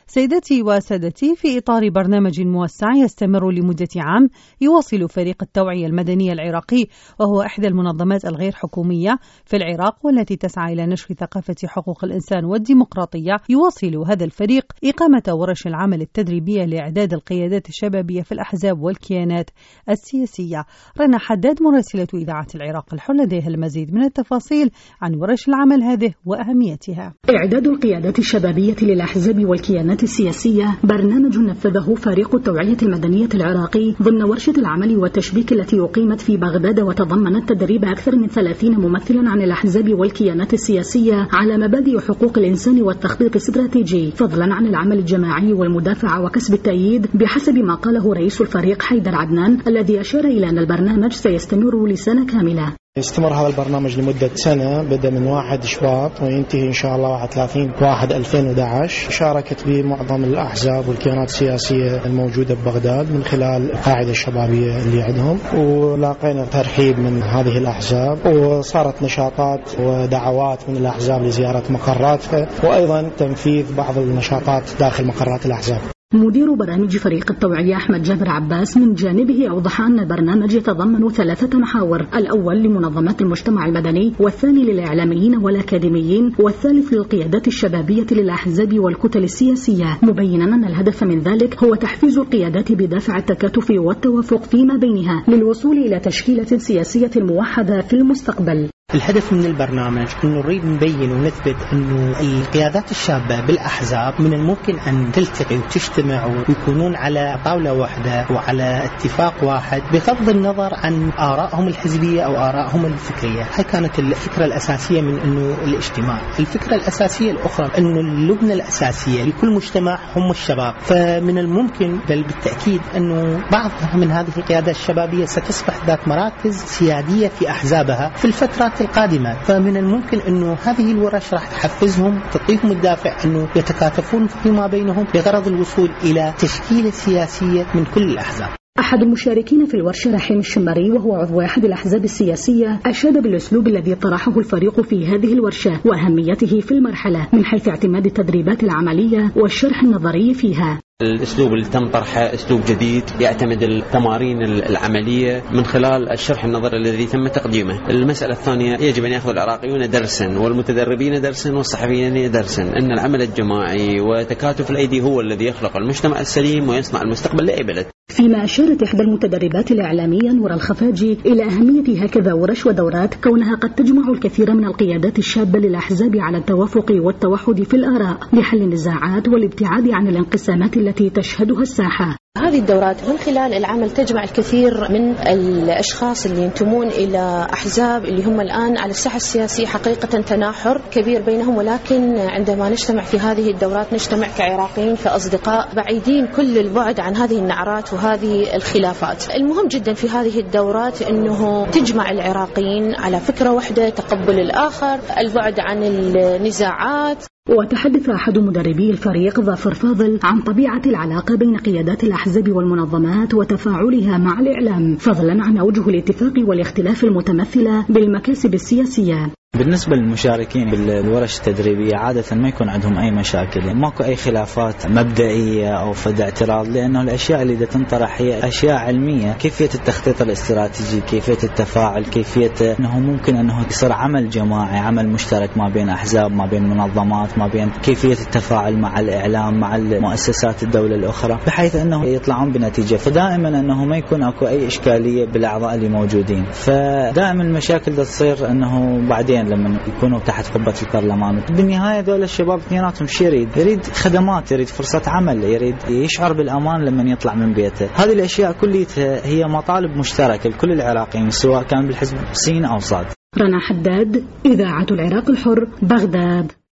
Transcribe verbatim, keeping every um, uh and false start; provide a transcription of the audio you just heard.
سيداتي وسادتي، في إطار برنامج موسع يستمر لمدة عام يواصل فريق التوعية المدني العراقي، وهو إحدى المنظمات الغير حكومية في العراق والتي تسعى إلى نشر ثقافة حقوق الإنسان والديمقراطية، يواصل هذا الفريق إقامة ورش العمل التدريبية لإعداد القيادات الشبابية في الأحزاب والكيانات السياسية. رنا حداد مراسلة إذاعة العراق الحر لديها المزيد من التفاصيل عن ورش العمل هذه وأهميتها. إعداد القيادات الشبابية للأحزاب والكيانات السياسية برنامج نفذه فريق التوعية المدنية العراقي ضمن ورشة العمل والتشبيك التي أقيمت في بغداد، وتضمنت تدريب أكثر من ثلاثين ممثلا عن الأحزاب والكيانات السياسية على مبادئ حقوق الإنسان والتخطيط الاستراتيجي، فضلا عن العمل الجماعي والمدافعة وكسب التأييد، بحسب ما قاله رئيس الفريق حيدر عدنان، الذي أشار إلى أن البرنامج سيستمر لسنة كاملة. يستمر هذا البرنامج لمدة سنة، بدأ من واحد شباط وينتهي إن شاء الله واحد وثلاثين واحد ألفين وأحد عشر. شاركت به معظم الأحزاب والكيانات السياسية الموجودة ببغداد من خلال القاعدة الشبابية اللي عندهم، ولاقينا ترحيب من هذه الأحزاب، وصارت نشاطات ودعوات من الأحزاب لزيارة مقراتها، وأيضا تنفيذ بعض النشاطات داخل مقرات الأحزاب. مدير برامج فريق التوعية أحمد جابر عباس من جانبه أوضح أن البرنامج يتضمن ثلاثة محاور: الأول لمنظمات المجتمع المدني، والثاني للإعلاميين والأكاديميين، والثالث للقيادات الشبابية للأحزاب والكتل السياسية، مبينا أن الهدف من ذلك هو تحفيز القيادات بدافع التكاتف والتوافق فيما بينها للوصول إلى تشكيلة سياسية موحدة في المستقبل. الهدف من البرنامج أنه نريد نبين ونثبت أنه القيادات الشابة بالأحزاب من الممكن أن تلتقي وتجتمع ويكونون على طاولة واحدة وعلى اتفاق واحد بغض النظر عن آرائهم الحزبية أو آرائهم الفكرية. هاي كانت الفكرة الأساسية من أنه الاجتماع. الفكرة الأساسية الأخرى أنه اللبنة الأساسية لكل مجتمع هم الشباب، فمن الممكن بل بالتأكيد أنه بعضها من هذه القيادات الشبابية ستصبح ذات مراكز سيادية في أحزابها في الفترة القادمة، فمن الممكن أنه هذه الورش راح تحفزهم، تعطيهم الدافع أنه يتكاتفون فيما بينهم بغرض الوصول إلى تشكيلة سياسية من كل الأحزاب. أحد المشاركين في الورشة رحيم الشمري، وهو عضو أحد الأحزاب السياسية، أشاد بالأسلوب الذي طرحه الفريق في هذه الورشة وأهميته في المرحلة من حيث اعتماد التدريبات العملية والشرح النظري فيها. الأسلوب اللي تم طرحه أسلوب جديد يعتمد التمارين العملية من خلال الشرح النظري الذي تم تقديمه. المسألة الثانية، يجب أن يأخذ العراقيون درسا والمتدربين درسا والصحفيين درسا أن العمل الجماعي وتكاتف الأيدي هو الذي يخلق المجتمع السليم ويصنع المستقبل لأي بلد. فيما أشارت إحدى المتدربات الإعلامية نور الخفاجي إلى أهمية هكذا ورش ودورات، كونها قد تجمع الكثير من القيادات الشابة للأحزاب على التوافق والتوحد في الآراء لحل النزاعات والابتعاد عن الانقسامات التي تشهدها الساحة. هذه الدورات من خلال العمل تجمع الكثير من الأشخاص اللي ينتمون إلى أحزاب اللي هم الآن على الساحة السياسية حقيقة تناحر كبير بينهم، ولكن عندما نجتمع في هذه الدورات نجتمع كعراقيين كأصدقاء بعيدين كل البعد عن هذه النعرات وهذه الخلافات. المهم جدا في هذه الدورات أنه تجمع العراقيين على فكرة واحدة، تقبل الآخر، البعد عن النزاعات. وتحدث أحد مدربي الفريق ظافر فاضل عن طبيعة العلاقة بين قيادات الأحزاب والمنظمات وتفاعلها مع الإعلام، فضلا عن أوجه الاتفاق والاختلاف المتمثلة بالمكاسب السياسية. بالنسبة للمشاركين بالورش التدريبية عادة ما يكون عندهم أي مشاكل، يعني ماكو أي خلافات مبدئية أو فد اعتراض، لأنه الأشياء اللي تنطرح هي أشياء علمية، كيفية التخطيط الاستراتيجي، كيفية التفاعل، كيفية أنه ممكن أنه يصير عمل جماعي، عمل مشترك ما بين أحزاب، ما بين منظمات، ما بين كيفية التفاعل مع الإعلام، مع المؤسسات الدولة الأخرى، بحيث أنه يطلعون بنتيجة. فدائما أنه ما يكون أكو أي إشكالية بالأعضاء اللي موجودين، فدائما المشاكل تصير أنه بعدين لما يكونوا تحت قبة البرلمان. بالنهاية دول الشباب اثنيناتهم شي يريد يريد خدمات، يريد فرصة عمل، يريد يشعر بالأمان لما يطلع من بيته. هذه الأشياء كلها هي مطالب مشتركة لكل العراقيين سواء كان بالحزب سين أو صاد. رنا حداد، إذاعة العراق الحر، بغداد.